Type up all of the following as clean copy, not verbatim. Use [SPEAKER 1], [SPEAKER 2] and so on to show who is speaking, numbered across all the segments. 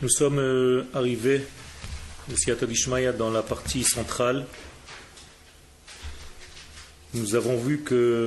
[SPEAKER 1] Nous sommes arrivés, le Siyata Dishmaya, dans la partie centrale. Nous avons vu que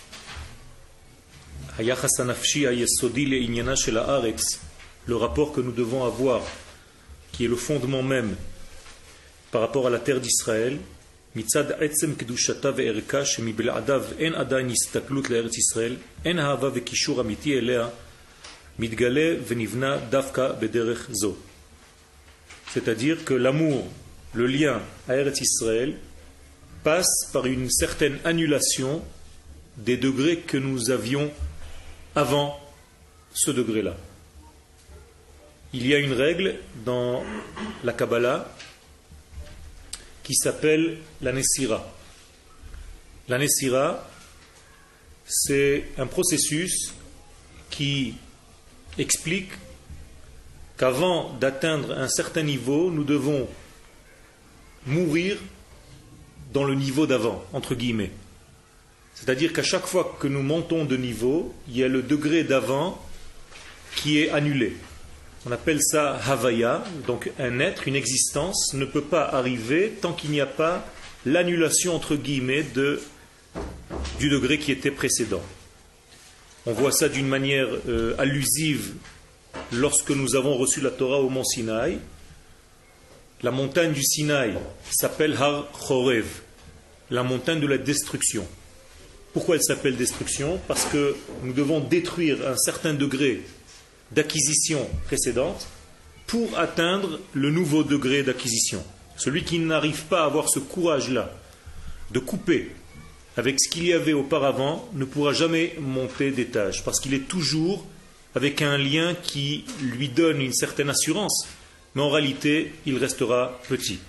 [SPEAKER 1] le rapport que nous devons avoir, qui est le fondement même par rapport à la terre d'Israël, מצד עצם קדושתה וערכה שמבלעדיו אין עדיין הסתכלות לארץ ישראל, אין אהבה וקישור אמיתי אליה, מתגלה ונבנה דווקא בדרך זו. C'est-à-dire que l'amour, le lien à Eretz Israël, passe par une certaine annulation des degrés que nous avions avant ce degré-là. Il y a une règle dans la Kabbalah qui s'appelle la Nessira. La Nessira, c'est un processus qui explique qu'avant d'atteindre un certain niveau, nous devons mourir dans le niveau d'avant, entre guillemets. C'est-à-dire qu'à chaque fois que nous montons de niveau, il y a le degré d'avant qui est annulé. On appelle ça Havaya, donc un être, une existence ne peut pas arriver tant qu'il n'y a pas l'annulation entre guillemets du degré qui était précédent. On voit ça d'une manière allusive lorsque nous avons reçu la Torah au mont Sinaï. La montagne du Sinaï s'appelle Har Chorev, la montagne de la destruction. Pourquoi elle s'appelle destruction? Parce que nous devons détruire un certain degré d'acquisition précédente pour atteindre le nouveau degré d'acquisition. Celui qui n'arrive pas à avoir ce courage-là de couper avec ce qu'il y avait auparavant ne pourra jamais monter d'étage parce qu'il est toujours avec un lien qui lui donne une certaine assurance, mais en réalité il restera petit.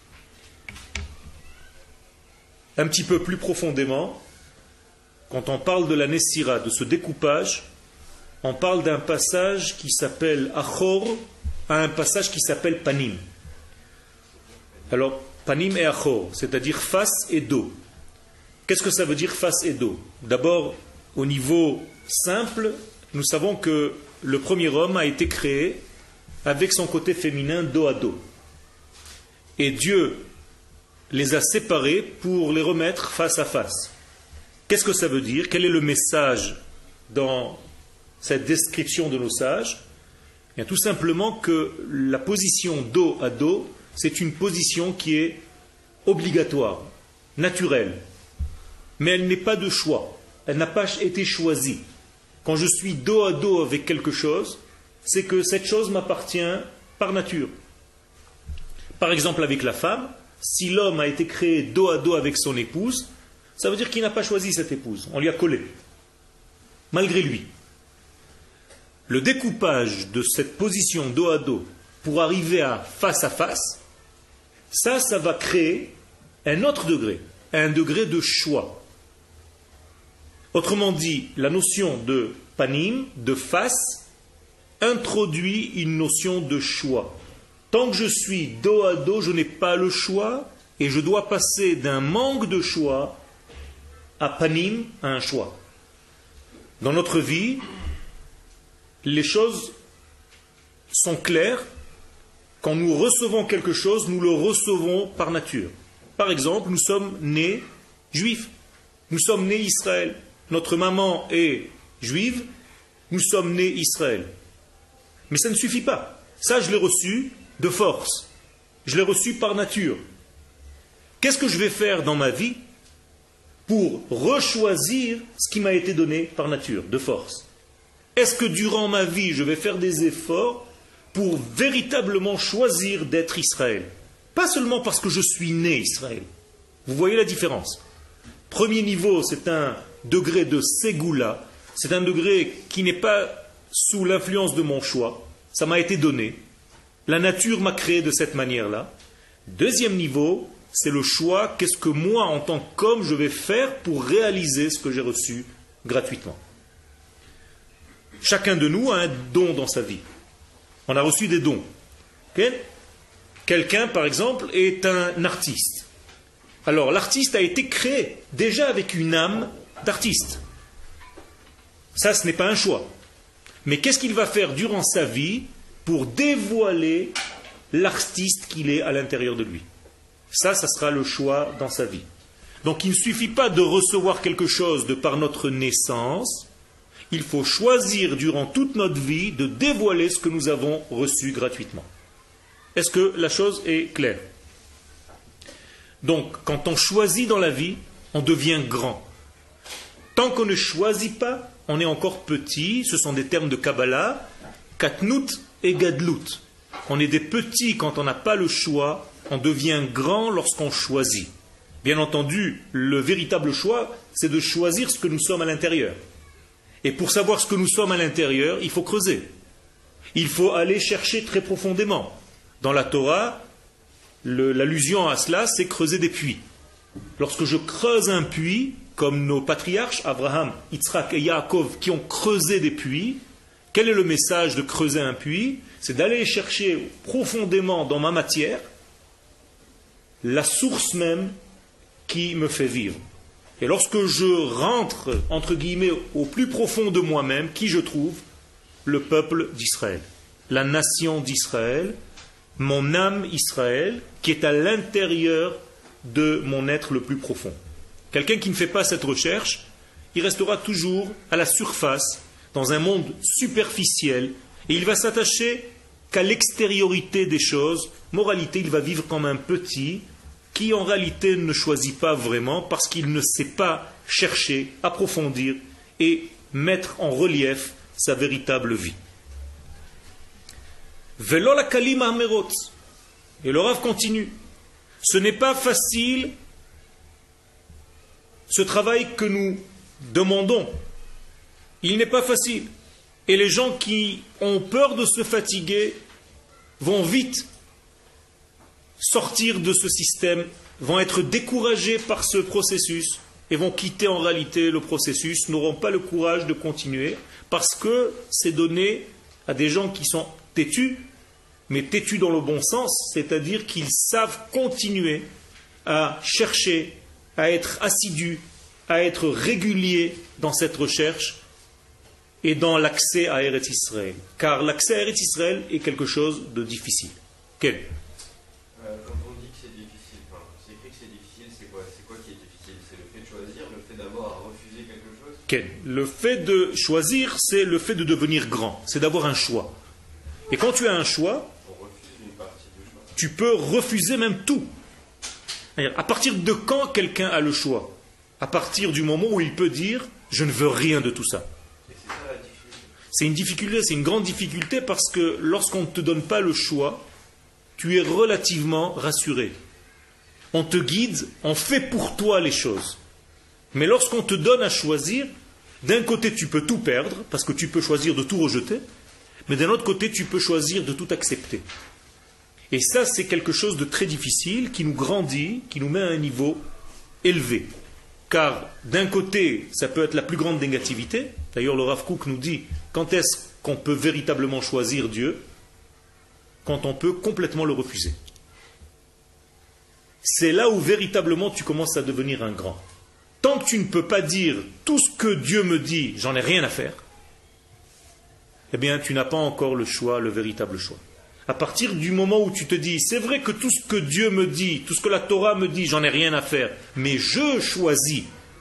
[SPEAKER 1] Un petit peu plus profondément, quand on parle de la Nessira, de ce découpage, on parle d'un passage qui s'appelle Achor à un passage qui s'appelle Panim. Alors, Panim et Achor, c'est-à-dire face et dos. Qu'est-ce que ça veut dire face et dos? D'abord, au niveau simple, nous savons que le premier homme a été créé avec son côté féminin dos à dos. Et Dieu les a séparés pour les remettre face à face. Qu'est-ce que ça veut dire? Quel est le message dans cette description de nos sages? Bien, tout simplement que la position dos à dos, c'est une position qui est obligatoire, naturelle, mais elle n'est pas de choix, elle n'a pas été choisie. Quand je suis dos à dos avec quelque chose, c'est que cette chose m'appartient par nature. Par exemple avec la femme, si l'homme a été créé dos à dos avec son épouse, ça veut dire qu'il n'a pas choisi cette épouse, on lui a collé, malgré lui. Le découpage de cette position dos à dos pour arriver à face, ça va créer un autre degré, un degré de choix. Autrement dit, la notion de panim, de face, introduit une notion de choix. Tant que je suis dos à dos, je n'ai pas le choix et je dois passer d'un manque de choix à panim, à un choix. Dans notre vie, les choses sont claires. Quand nous recevons quelque chose, nous le recevons par nature. Par exemple, nous sommes nés juifs. Nous sommes nés Israël. Notre maman est juive. Nous sommes nés Israël. Mais ça ne suffit pas. Ça, je l'ai reçu de force. Je l'ai reçu par nature. Qu'est-ce que je vais faire dans ma vie pour rechoisir ce qui m'a été donné par nature, de force? Est-ce que durant ma vie, je vais faire des efforts pour véritablement choisir d'être Israël? Pas seulement parce que je suis né Israël. Vous voyez la différence? Premier niveau, c'est un degré de Ségoula. C'est un degré qui n'est pas sous l'influence de mon choix. Ça m'a été donné. La nature m'a créé de cette manière-là. Deuxième niveau, c'est le choix. Qu'est-ce que moi, en tant qu'homme, je vais faire pour réaliser ce que j'ai reçu gratuitement? Chacun de nous a un don dans sa vie. On a reçu des dons. Okay? Quelqu'un, par exemple, est un artiste. Alors, l'artiste a été créé déjà avec une âme d'artiste. Ça, ce n'est pas un choix. Mais qu'est-ce qu'il va faire durant sa vie pour dévoiler l'artiste qu'il est à l'intérieur de lui. Ça sera le choix dans sa vie. Donc il ne suffit pas de recevoir quelque chose de par notre naissance, il faut choisir durant toute notre vie de dévoiler ce que nous avons reçu gratuitement. Est-ce que la chose est claire? Donc quand on choisit dans la vie, on devient grand. Tant qu'on ne choisit pas, on est encore petit, ce sont des termes de Kabbalah, katnout et gadlout. On est des petits quand on n'a pas le choix, on devient grand lorsqu'on choisit. Bien entendu, le véritable choix, c'est de choisir ce que nous sommes à l'intérieur. Et pour savoir ce que nous sommes à l'intérieur, il faut creuser. Il faut aller chercher très profondément. Dans la Torah, l'allusion à cela, c'est creuser des puits. Lorsque je creuse un puits, comme nos patriarches, Abraham, Yitzhak et Yaakov, qui ont creusé des puits, quel est le message de creuser un puits? C'est d'aller chercher profondément dans ma matière la source même qui me fait vivre. Et lorsque je rentre, entre guillemets, au plus profond de moi-même, qui je trouve? Le peuple d'Israël, la nation d'Israël, mon âme Israël, qui est à l'intérieur de mon être le plus profond. Quelqu'un qui ne fait pas cette recherche, il restera toujours à la surface, dans un monde superficiel, et il va s'attacher qu'à l'extériorité des choses. Moralité, il va vivre comme un petit qui en réalité ne choisit pas vraiment parce qu'il ne sait pas chercher, approfondir et mettre en relief sa véritable vie. Velo la kalima amerot. Et le Rav continue. Ce n'est pas facile ce travail que nous demandons. Il n'est pas facile. Et les gens qui ont peur de se fatiguer vont vite sortir de ce système, vont être découragés par ce processus et vont quitter en réalité le processus, n'auront pas le courage de continuer parce que c'est donné à des gens qui sont têtus, mais têtus dans le bon sens, c'est-à-dire qu'ils savent continuer à chercher, à être assidus, à être réguliers dans cette recherche et dans l'accès à Eretz Israël. Car l'accès à Eretz Israël est quelque chose de difficile. Quel?
[SPEAKER 2] Quand on dit que c'est difficile, c'est écrit que c'est difficile, c'est quoi qui est difficile? C'est le fait de choisir, le fait d'avoir à refuser quelque chose?
[SPEAKER 1] Quel? Le fait de choisir, c'est le fait de devenir grand, c'est d'avoir un choix. Et quand tu as un choix, tu peux refuser même tout. À partir de quand quelqu'un a le choix? À partir du moment où il peut dire « je ne veux rien de tout ça ». C'est une difficulté, c'est une grande difficulté parce que lorsqu'on ne te donne pas le choix, tu es relativement rassuré. On te guide, on fait pour toi les choses. Mais lorsqu'on te donne à choisir, d'un côté tu peux tout perdre parce que tu peux choisir de tout rejeter, mais d'un autre côté tu peux choisir de tout accepter. Et ça, c'est quelque chose de très difficile qui nous grandit, qui nous met à un niveau élevé. Car d'un côté, ça peut être la plus grande négativité. D'ailleurs, le Rav Kook nous dit, quand est-ce qu'on peut véritablement choisir Dieu? Quand on peut complètement le refuser. C'est là où véritablement tu commences à devenir un grand. Tant que tu ne peux pas dire tout ce que Dieu me dit, j'en ai rien à faire, eh bien, tu n'as pas encore le choix, le véritable choix. À partir du moment où tu te dis, c'est vrai que tout ce que Dieu me dit, tout ce que la Torah me dit, j'en ai rien à faire, mais je choisis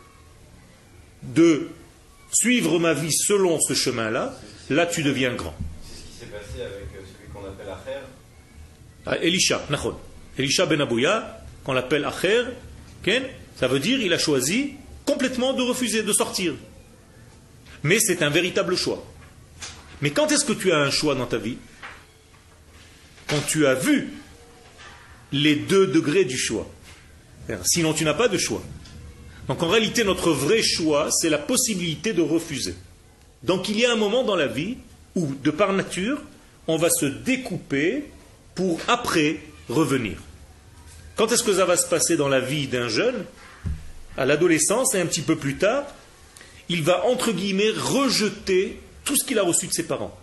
[SPEAKER 1] de suivre ma vie selon ce chemin-là, là tu deviens grand.
[SPEAKER 2] C'est ce qui s'est passé avec celui qu'on appelle Acher.
[SPEAKER 1] Elisha, Nachon. Elisha ben Abouya, qu'on l'appelle Acher, ça veut dire il a choisi complètement de refuser, de sortir. Mais c'est un véritable choix. Mais quand est-ce que tu as un choix dans ta vie? Quand tu as vu les 2 degrés du choix. Sinon, tu n'as pas de choix. Donc, en réalité, notre vrai choix, c'est la possibilité de refuser. Donc, il y a un moment dans la vie où, de par nature, on va se découper pour après revenir. Quand est-ce que ça va se passer dans la vie d'un jeune? À l'adolescence et un petit peu plus tard, il va, entre guillemets, rejeter tout ce qu'il a reçu de ses parents.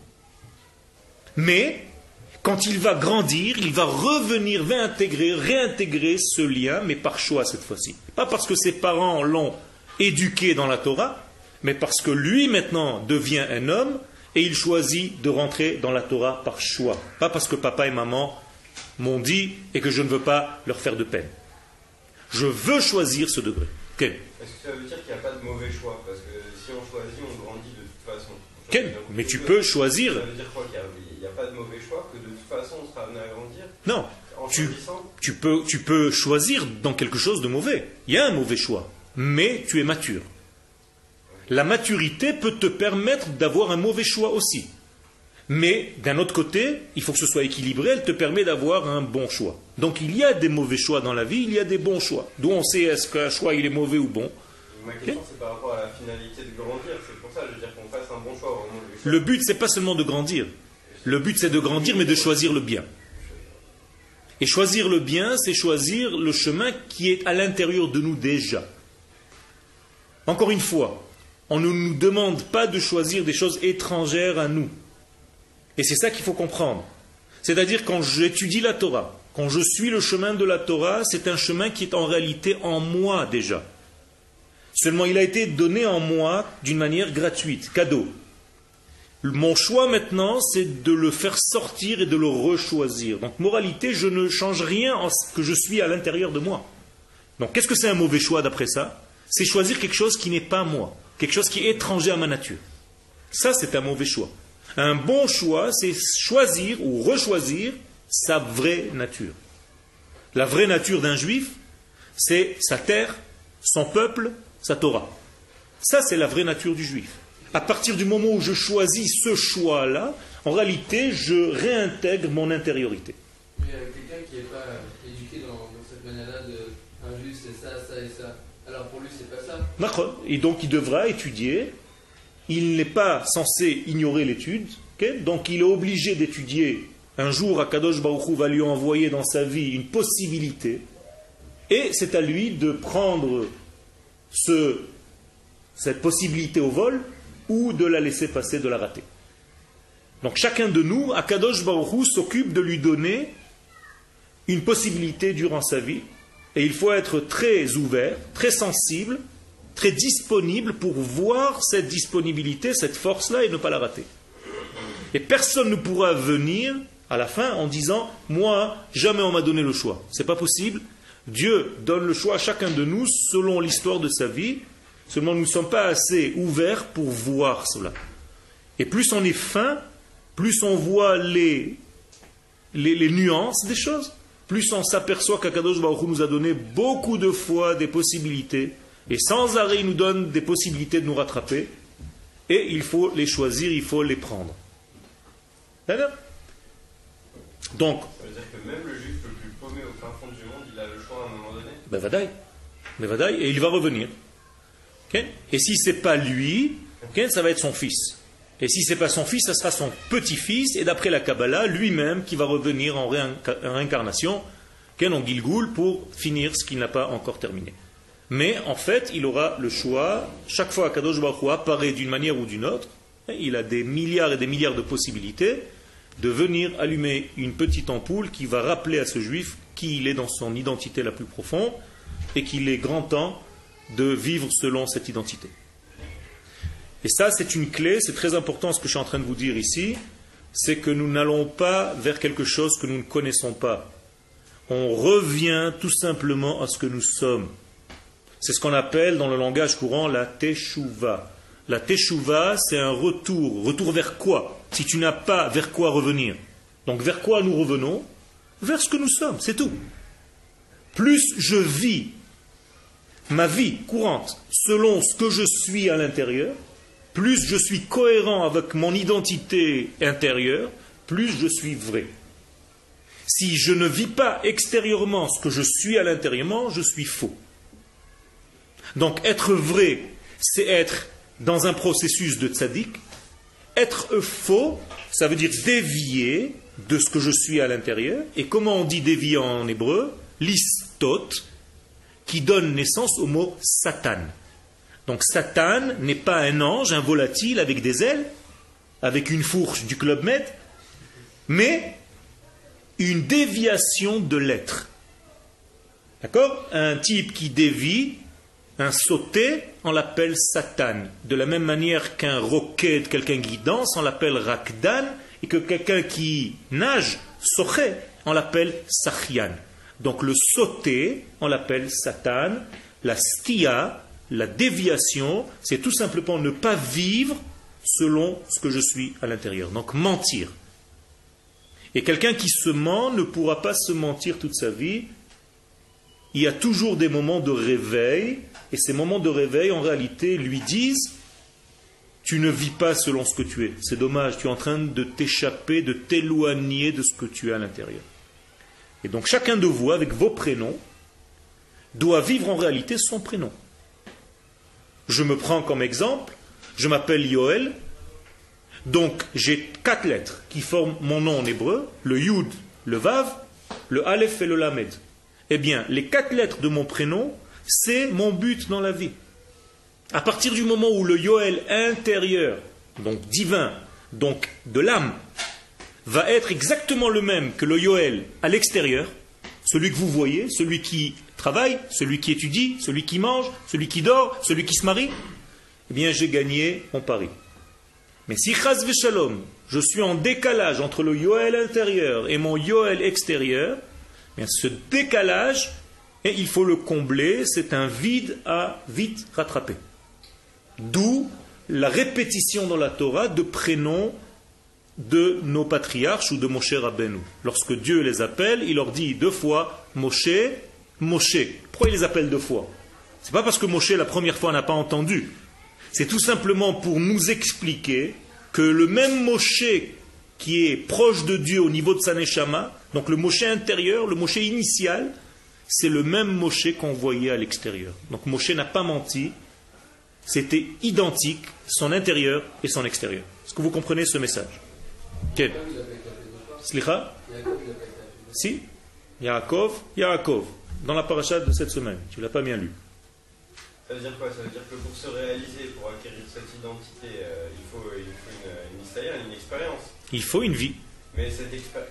[SPEAKER 1] Mais quand il va grandir, il va revenir, va réintégrer ce lien, mais par choix cette fois-ci. Pas parce que ses parents l'ont éduqué dans la Torah, mais parce que lui maintenant devient un homme et il choisit de rentrer dans la Torah par choix. Pas parce que papa et maman m'ont dit et que je ne veux pas leur faire de peine. Je veux choisir ce degré. Okay.
[SPEAKER 2] Est-ce que ça veut dire qu'il n'y a pas de mauvais choix? Parce que si on choisit, on grandit de toute façon.
[SPEAKER 1] Okay. Mais tu peux choisir.
[SPEAKER 2] Ça veut dire quoi? Qu'il n'y a pas de mauvais choix, que de toute façon on sera amené à grandir?
[SPEAKER 1] Non.
[SPEAKER 2] En
[SPEAKER 1] Tu peux choisir dans quelque chose de mauvais. Il y a un mauvais choix. Mais tu es mature. La maturité peut te permettre d'avoir un mauvais choix aussi. Mais d'un autre côté, il faut que ce soit équilibré, elle te permet d'avoir un bon choix. Donc il y a des mauvais choix dans la vie, il y a des bons choix. D'où on sait est-ce qu'un choix il est mauvais ou bon.
[SPEAKER 2] Ma question c'est par rapport à la finalité de grandir. C'est pour ça que je veux dire qu'on fasse un bon choix ou un mauvais choix.
[SPEAKER 1] Le but c'est pas seulement de grandir. Le but c'est de grandir mais de choisir le bien. Et choisir le bien, c'est choisir le chemin qui est à l'intérieur de nous déjà. Encore une fois, on ne nous demande pas de choisir des choses étrangères à nous. Et c'est ça qu'il faut comprendre. C'est-à-dire quand j'étudie la Torah, quand je suis le chemin de la Torah, c'est un chemin qui est en réalité en moi déjà. Seulement il a été donné en moi d'une manière gratuite, cadeau. Mon choix maintenant, c'est de le faire sortir et de le rechoisir. Donc moralité, je ne change rien en ce que je suis à l'intérieur de moi. Donc qu'est-ce que c'est un mauvais choix d'après ça? C'est choisir quelque chose qui n'est pas moi, quelque chose qui est étranger à ma nature. Ça c'est un mauvais choix. Un bon choix, c'est choisir ou rechoisir sa vraie nature. La vraie nature d'un juif, c'est sa terre, son peuple, sa Torah. Ça, c'est la vraie nature du juif. À partir du moment où je choisis ce choix-là, en réalité, je réintègre mon intériorité.
[SPEAKER 3] Mais quelqu'un qui n'est pas éduqué dans cette manière-là un juif, c'est ça, ça et ça. Alors pour lui, c'est pas ça.
[SPEAKER 1] D'accord. Et donc, il devra étudier. Il n'est pas censé ignorer l'étude, okay? Donc il est obligé d'étudier. Un jour, Akadosh Baruch Hu va lui envoyer dans sa vie une possibilité, et c'est à lui de prendre cette possibilité au vol, ou de la laisser passer, de la rater. Donc chacun de nous, Akadosh Baruch Hu s'occupe de lui donner une possibilité durant sa vie, et il faut être très ouvert, très sensible, très disponible pour voir cette disponibilité, cette force-là et ne pas la rater. Et personne ne pourra venir à la fin en disant « Moi, jamais on m'a donné le choix ». Ce n'est pas possible. Dieu donne le choix à chacun de nous selon l'histoire de sa vie. Seulement nous ne sommes pas assez ouverts pour voir cela. Et plus on est fin, plus on voit les nuances des choses, plus on s'aperçoit qu'Akadosh Baruch Hu nous a donné beaucoup de fois des possibilités. Et sans arrêt, il nous donne des possibilités de nous rattraper. Et il faut les choisir, il faut les prendre. D'accord? Donc,
[SPEAKER 2] ça veut dire que même le juif le plus paumé au fin fond du monde, il a le choix à un moment donné?
[SPEAKER 1] Ben vadaï, et il va revenir. Okay? Et si ce n'est pas lui, okay, ça va être son fils. Et si ce n'est pas son fils, ça sera son petit-fils. Et d'après la Kabbalah, lui-même qui va revenir en réincarnation, okay, en Gilgoul, pour finir ce qu'il n'a pas encore terminé. Mais en fait, il aura le choix. Chaque fois qu'Akadosh Baruch Hu apparaît d'une manière ou d'une autre, il a des milliards et des milliards de possibilités de venir allumer une petite ampoule qui va rappeler à ce juif qui il est dans son identité la plus profonde et qu'il est grand temps de vivre selon cette identité. Et ça, c'est une clé, c'est très important ce que je suis en train de vous dire ici, c'est que nous n'allons pas vers quelque chose que nous ne connaissons pas. On revient tout simplement à ce que nous sommes. C'est ce qu'on appelle dans le langage courant la teshuva. La teshuva, c'est un retour. Retour vers quoi? Si tu n'as pas vers quoi revenir. Donc vers quoi nous revenons? Vers ce que nous sommes, c'est tout. Plus je vis ma vie courante selon ce que je suis à l'intérieur, plus je suis cohérent avec mon identité intérieure, plus je suis vrai. Si je ne vis pas extérieurement ce que je suis à l'intérieurement, je suis faux. Donc être vrai, c'est être dans un processus de tzaddik. Être faux, ça veut dire dévier de ce que je suis à l'intérieur. Et comment on dit dévier en hébreu? Listot, qui donne naissance au mot Satan. Donc Satan n'est pas un ange, un volatile avec des ailes, avec une fourche du Club Med, mais une déviation de l'être. D'accord? Un type qui dévie Un sauté, on l'appelle Satan. De la même manière qu'un roquet, quelqu'un qui danse, on l'appelle Rakdan. Et que quelqu'un qui nage, Soché, on l'appelle Sachian. Donc le sauté, on l'appelle Satan. La stia, la déviation, c'est tout simplement ne pas vivre selon ce que je suis à l'intérieur. Donc mentir. Et quelqu'un qui se ment ne pourra pas se mentir toute sa vie. Il y a toujours des moments de réveil, et ces moments de réveil, en réalité, lui disent « Tu ne vis pas selon ce que tu es. C'est dommage, tu es en train de t'échapper, de t'éloigner de ce que tu es à l'intérieur. » Et donc chacun de vous, avec vos prénoms, doit vivre en réalité son prénom. Je me prends comme exemple, je m'appelle Yoel, donc j'ai 4 lettres qui forment mon nom en hébreu, le Yud, le Vav, le Aleph et le Lamed. Eh bien, les 4 lettres de mon prénom, c'est mon but dans la vie. À partir du moment où le Yoel intérieur, donc divin, donc de l'âme, va être exactement le même que le Yoel à l'extérieur, celui que vous voyez, celui qui travaille, celui qui étudie, celui qui mange, celui qui dort, celui qui se marie, eh bien j'ai gagné mon pari. Mais si chas v'shalom, je suis en décalage entre le Yoel intérieur et mon Yoel extérieur, eh bien ce décalage, et il faut le combler, c'est un vide à vite rattraper. D'où la répétition dans la Torah de prénoms de nos patriarches ou de Moshe Rabbeinu. Lorsque Dieu les appelle, il leur dit 2 fois Moshe, Moshe. Pourquoi il les appelle 2 fois? C'est pas parce que Moshe la première fois n'a pas entendu. C'est tout simplement pour nous expliquer que le même Moshe qui est proche de Dieu au niveau de sa neshama, donc le Moshe intérieur, le Moshe initial, c'est le même Moshe qu'on voyait à l'extérieur. Donc Moshe n'a pas menti, c'était identique, son intérieur et son extérieur. Est-ce que vous comprenez ce message? Quel? Slicha? Si? Yaakov, Yaakov. Dans la paracha de cette semaine. Tu ne l'as pas bien lu.
[SPEAKER 2] Ça veut dire quoi? Ça veut dire que pour se réaliser, pour acquérir cette identité, il faut une histoire, une expérience.
[SPEAKER 1] Il faut une vie.
[SPEAKER 2] Mais cette expérience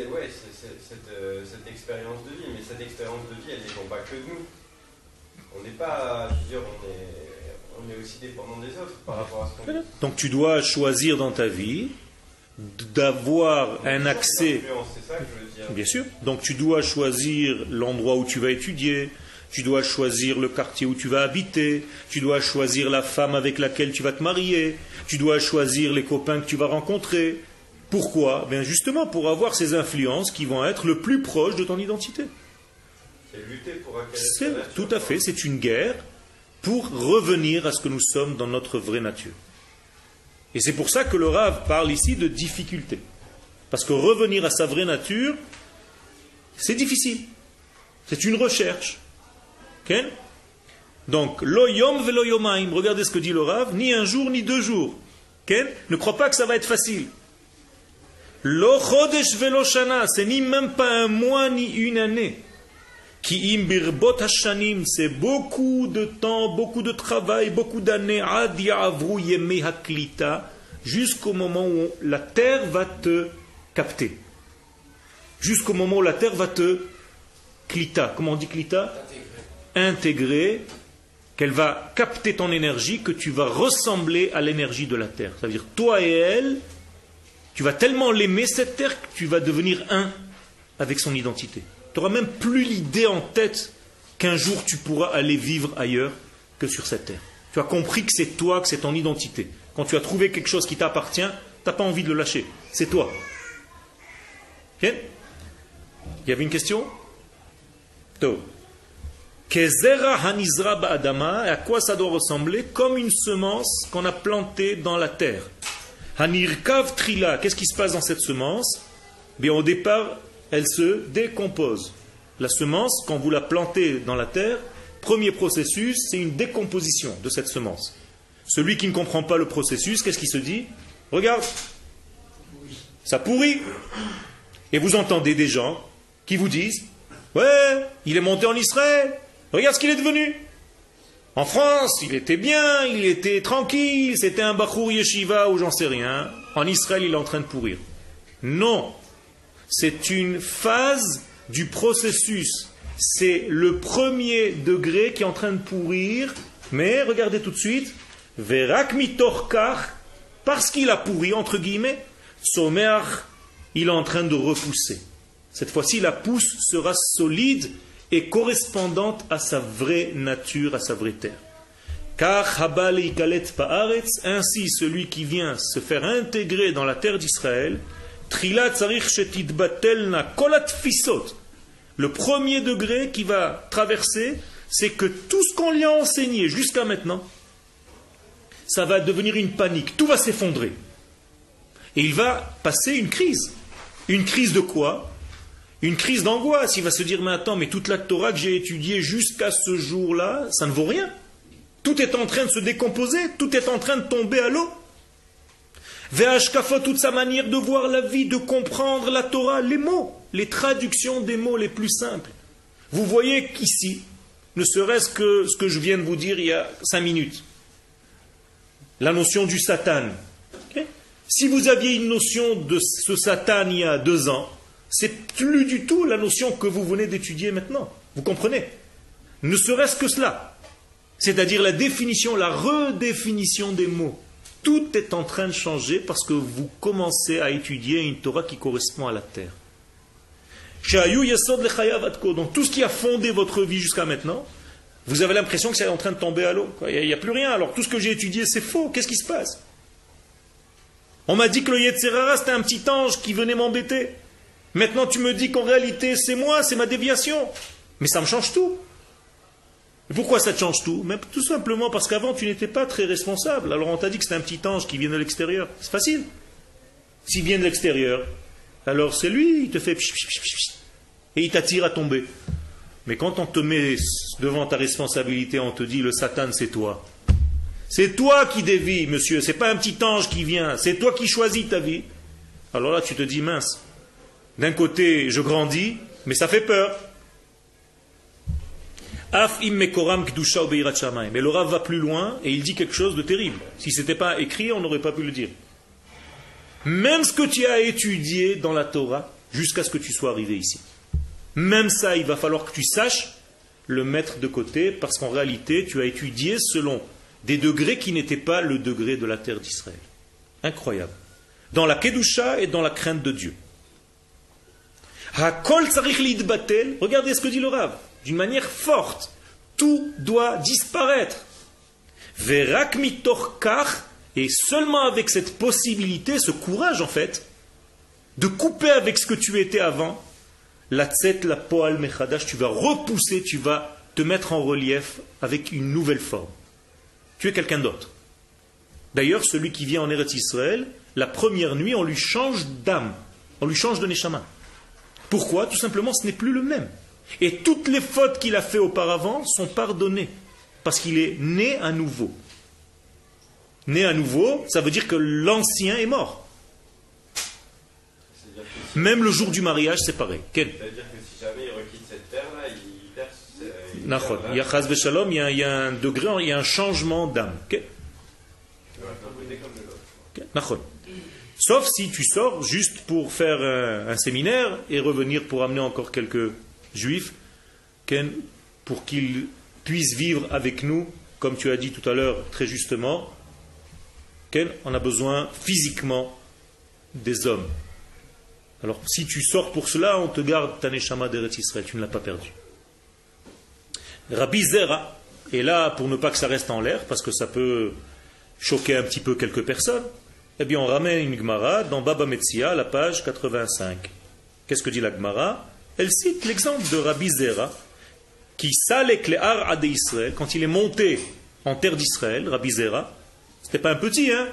[SPEAKER 2] de vie, mais cette expérience de vie, elle ne dépend pas que de nous. On n'est pas, je veux dire, on est aussi dépendant des autres par rapport à ce qu'on dit.
[SPEAKER 1] Donc tu dois choisir dans ta vie d'avoir un accès.
[SPEAKER 2] C'est ça que je veux dire.
[SPEAKER 1] Bien sûr. Donc tu dois choisir l'endroit où tu vas étudier, tu dois choisir le quartier où tu vas habiter, tu dois choisir la femme avec laquelle tu vas te marier, tu dois choisir les copains que tu vas rencontrer. Pourquoi? Bien justement pour avoir ces influences qui vont être le plus proches de ton identité.
[SPEAKER 2] C'est lutter pour acquérir.
[SPEAKER 1] Tout à fait, c'est une guerre pour revenir à ce que nous sommes dans notre vraie nature. Et c'est pour ça que le Rav parle ici de difficulté. Parce que revenir à sa vraie nature, c'est difficile. C'est une recherche. Okay? Donc, lo yom velo yomaim, regardez ce que dit le Rav, ni un jour ni 2 jours. Okay? Ne crois pas que ça va être facile. Lo chodesh velo shana, c'est ni même pas un mois ni une année. Ki im birbot hashanim, c'est beaucoup de temps, beaucoup de travail, beaucoup d'années, ad ya'avru yemei haklita, jusqu'au moment où la terre va te capter. Jusqu'au moment où la terre va te klita. Comment on dit klita? Intégrer, qu'elle va capter ton énergie, que tu vas ressembler à l'énergie de la terre. C'est-à-dire, toi et elle, tu vas tellement l'aimer, cette terre, que tu vas devenir un avec son identité. Tu n'auras même plus l'idée en tête qu'un jour tu pourras aller vivre ailleurs que sur cette terre. Tu as compris que c'est toi, que c'est ton identité. Quand tu as trouvé quelque chose qui t'appartient, tu n'as pas envie de le lâcher. C'est toi. Okay? Il y avait une question? Kezera hanizra ba'adama, à quoi ça doit ressembler? Comme une semence qu'on a plantée dans la terre. Hanirkav trila, qu'est-ce qui se passe dans cette semence? Bien, au départ, elle se décompose. La semence, quand vous la plantez dans la terre, premier processus, c'est une décomposition de cette semence. Celui qui ne comprend pas le processus, qu'est-ce qu'il se dit? Regarde, ça pourrit. Et vous entendez des gens qui vous disent, ouais, il est monté en Israël, regarde ce qu'il est devenu. En France, il était bien, il était tranquille, c'était un bachour yeshiva ou j'en sais rien. En Israël, il est en train de pourrir. Non. C'est une phase du processus c'est le premier degré qui est en train de pourrir, mais regardez tout de suite, Verak mitorkar, parce qu'il a pourri, entre guillemets, Tzomeach, il est en train de repousser. Cette fois-ci, la pousse sera solide et correspondante à sa vraie nature, à sa vraie terre. Car Habal ikalet pa'aretz, ainsi celui qui vient se faire intégrer dans la terre d'Israël, Trilat tzarich shetidbatelna kolat fisot. Le premier degré qui va traverser, c'est que tout ce qu'on lui a enseigné jusqu'à maintenant, ça va devenir une panique, tout va s'effondrer. Et il va passer une crise. Une crise de quoi? Une crise d'angoisse. Il va se dire, mais attends, mais toute la Torah que j'ai étudiée jusqu'à ce jour-là, ça ne vaut rien. Tout est en train de se décomposer, tout est en train de tomber à l'eau. Ve'ashkafa, toute sa manière de voir la vie, de comprendre la Torah, les mots, les traductions des mots les plus simples. Vous voyez qu'ici, ne serait-ce que ce que je viens de vous dire il y a 5 minutes, la notion du Satan. Okay? Si vous aviez une notion de ce Satan il y a 2 ans, c'est plus du tout la notion que vous venez d'étudier maintenant. Vous comprenez? Ne serait-ce que cela. C'est-à-dire la définition, la redéfinition des mots. Tout est en train de changer parce que vous commencez à étudier une Torah qui correspond à la terre. Donc tout ce qui a fondé votre vie jusqu'à maintenant, vous avez l'impression que c'est en train de tomber à l'eau. Il n'y a plus rien. Alors tout ce que j'ai étudié, c'est faux. Qu'est-ce qui se passe? On m'a dit que le Yetzirara, c'était un petit ange qui venait m'embêter. Maintenant, tu me dis qu'en réalité, c'est moi, c'est ma déviation. Mais ça me change tout. Et pourquoi ça te change tout? Mais tout simplement parce qu'avant, tu n'étais pas très responsable. Alors on t'a dit que c'était un petit ange qui vient de l'extérieur. C'est facile. S'il vient de l'extérieur, alors c'est lui, il te fait psh, psh, psh, psh, et il t'attire à tomber. Mais quand on te met devant ta responsabilité, on te dit le Satan c'est toi. C'est toi qui dévie, monsieur, c'est pas un petit ange qui vient, c'est toi qui choisis ta vie. Alors là tu te dis mince, d'un côté je grandis, mais ça fait peur. Mais le Rav va plus loin et il dit quelque chose de terrible. Si ce n'était pas écrit, on n'aurait pas pu le dire. Même ce que tu as étudié dans la Torah, jusqu'à ce que tu sois arrivé ici, même ça, il va falloir que tu saches le mettre de côté, parce qu'en réalité, tu as étudié selon des degrés qui n'étaient pas le degré de la terre d'Israël. Incroyable. Dans la Kedusha et dans la crainte de Dieu. Regardez ce que dit le Rav. D'une manière forte, tout doit disparaître. Verak mitorkach, et seulement avec cette possibilité, ce courage en fait, de couper avec ce que tu étais avant, la tset, la poal mechadash, tu vas repousser, tu vas te mettre en relief avec une nouvelle forme. Tu es quelqu'un d'autre. D'ailleurs, celui qui vient en Eretz Israël, la première nuit, on lui change d'âme, on lui change de neshama. Pourquoi? Tout simplement, ce n'est plus le même. Et toutes les fautes qu'il a fait auparavant sont pardonnées. Parce qu'il est né à nouveau. Né à nouveau, ça veut dire que l'ancien est mort. Même le jour du mariage, c'est pareil.
[SPEAKER 2] C'est-à-dire que si jamais il requitte cette terre-là, il perd...
[SPEAKER 1] Il y a chas v'shalom, il y a un degré, il y a un changement d'âme. Sauf si tu sors juste pour faire un séminaire et revenir pour amener encore quelques juifs pour qu'ils puissent vivre avec nous, comme tu as dit tout à l'heure très justement, on a besoin physiquement des hommes. Alors si tu sors pour cela, on te garde ta neshama d'Eretz Israël, tu ne l'as pas perdu. Rabbi Zera, et là pour ne pas que ça reste en l'air, parce que ça peut choquer un petit peu quelques personnes, eh bien on ramène une Gemara dans Baba Metzia, la page 85. Qu'est-ce que dit la Gemara? Elle cite l'exemple de Rabbi Zera, qui salek le'ar ade Israël, quand il est monté en terre d'Israël, Rabbi Zera, c'était pas un petit, hein?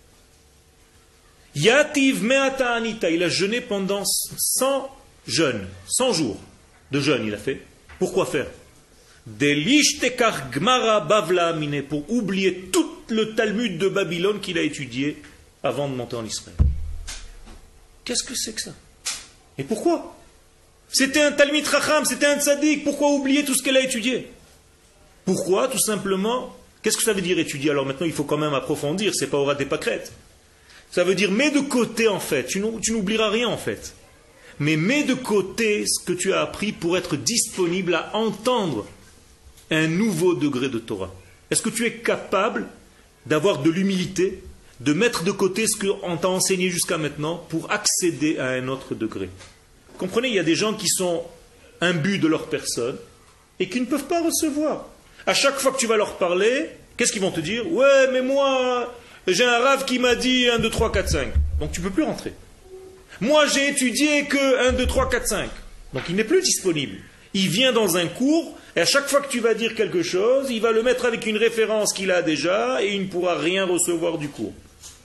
[SPEAKER 1] Yativ me'ata anita, il a jeûné pendant 100 jeûnes, 100 jours de jeûne il a fait. Pourquoi faire? Delishtekar gmara bavla amine, pour oublier tout le Talmud de Babylone qu'il a étudié avant de monter en Israël. Qu'est-ce que c'est que ça? Et pourquoi? C'était un Talmid Chacham, c'était un tzaddik, pourquoi oublier tout ce qu'elle a étudié? Pourquoi? Tout simplement, qu'est-ce que ça veut dire étudier? Alors maintenant il faut quand même approfondir, c'est pas au ras des pâquerettes. Ça veut dire mets de côté en fait, tu n'oublieras rien en fait. mais mets de côté ce que tu as appris pour être disponible à entendre un nouveau degré de Torah. Est-ce que tu es capable d'avoir de l'humilité, de mettre de côté ce qu'on t'a enseigné jusqu'à maintenant pour accéder à un autre degré? Comprenez, il y a des gens qui sont imbus de leur personne et qui ne peuvent pas recevoir. À chaque fois que tu vas leur parler, qu'est-ce qu'ils vont te dire? Ouais, mais moi, j'ai un rave qui m'a dit 1, 2, 3, 4, 5. Donc tu ne peux plus rentrer. Moi, j'ai étudié que 1, 2, 3, 4, 5. Donc il n'est plus disponible. Il vient dans un cours, et à chaque fois que tu vas dire quelque chose, il va le mettre avec une référence qu'il a déjà, et il ne pourra rien recevoir du cours.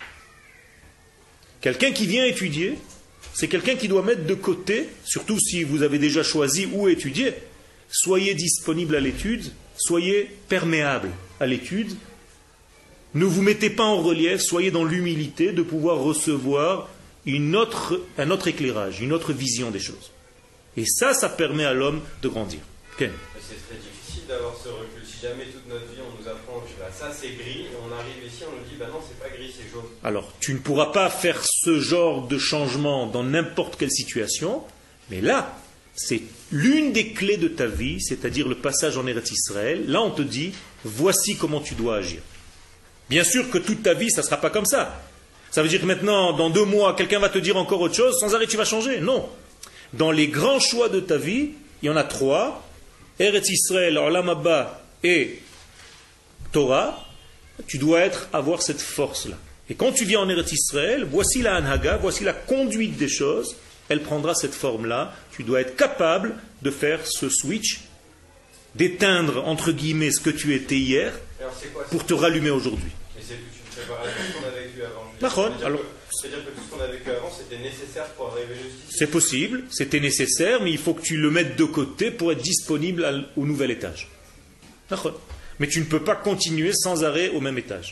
[SPEAKER 1] Quelqu'un qui vient étudier, c'est quelqu'un qui doit mettre de côté, surtout si vous avez déjà choisi où étudier, soyez disponible à l'étude, soyez perméable à l'étude, ne vous mettez pas en relief, soyez dans l'humilité de pouvoir recevoir un autre éclairage, une autre vision des choses. Et ça permet à l'homme de grandir. Ken?
[SPEAKER 2] C'est très difficile d'avoir ce recul. Si jamais toute notre vie on nous apprend que ça c'est gris, et on arrive ici, on nous dit non, c'est pas gris, c'est jaune.
[SPEAKER 1] Alors, tu ne pourras pas faire ce genre de changement dans n'importe quelle situation, mais là, c'est l'une des clés de ta vie, c'est-à-dire le passage en Eretz Israël. Là, on te dit, voici comment tu dois agir. Bien sûr que toute ta vie, ça ne sera pas comme ça. Ça veut dire que maintenant, dans 2 mois, quelqu'un va te dire encore autre chose, sans arrêt tu vas changer. Non. Dans les grands choix de ta vie, il y en a 3, Eretz Israël, Olam Haba et Torah, tu dois avoir cette force-là. Et quand tu viens en Eretz Israël, voici la Hanhaga, voici la conduite des choses, elle prendra cette forme-là. Tu dois être capable de faire ce switch, d'éteindre, entre guillemets, ce que tu étais hier, pour te rallumer aujourd'hui.
[SPEAKER 2] Mais c'est une préparation qu'on a vécu avant. C'est-à-dire que tout ce qu'on a vécu avant, c'était nécessaire pour arriver jusqu'ici.
[SPEAKER 1] C'est possible, c'était nécessaire, mais il faut que tu le mettes de côté pour être disponible au nouvel étage. Mais tu ne peux pas continuer sans arrêt au même étage.